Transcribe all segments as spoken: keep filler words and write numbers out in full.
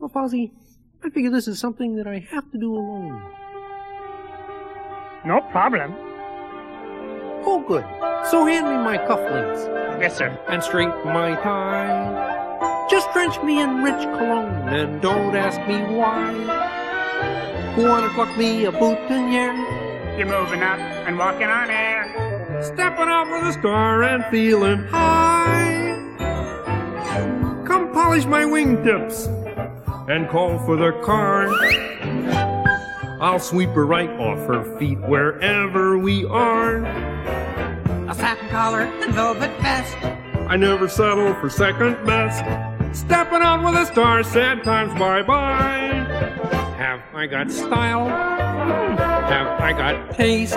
Well, Fozzie, I figure this is something that I have to do alone. No problem. Oh, good. So hand me my cufflinks. Yes, sir. And straighten my tie. Just drench me in rich cologne and don't ask me why. Who wanna pluck me a boutonniere? You're moving up and walking on air. Stepping out with a star and feeling high. Come polish my wingtips and call for the car. I'll sweep her right off her feet wherever we are. A satin collar and velvet vest. I never settle for second best. Stepping out with a star, sad times bye-bye. Have I got style? Have I got taste?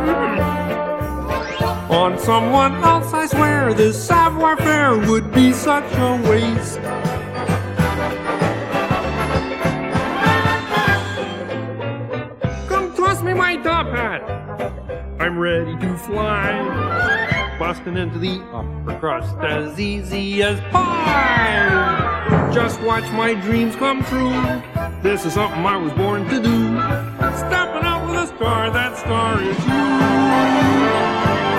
On someone else, I swear, this savoir-faire would be such a waste. Come toss me my top hat. I'm ready to fly. Busting into the upper crust as easy as pie. Just watch my dreams come true. This is something I was born to do. Stepping out with a star, that star is you.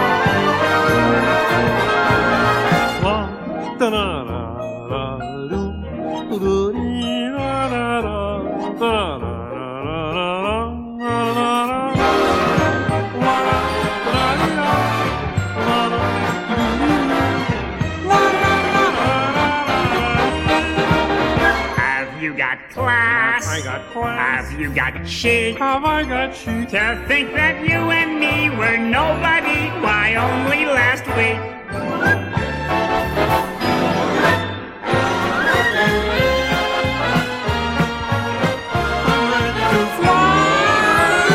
Have you got class? I got class. Have you got chic? Have I got chic? To think that you and me were nobody, why only last week? I'm ready to fly.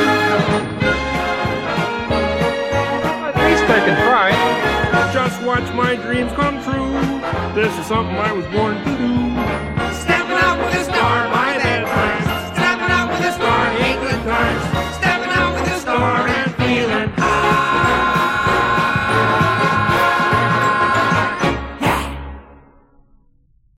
At least I can try. Just watch my dreams come true. This is something I was born to do.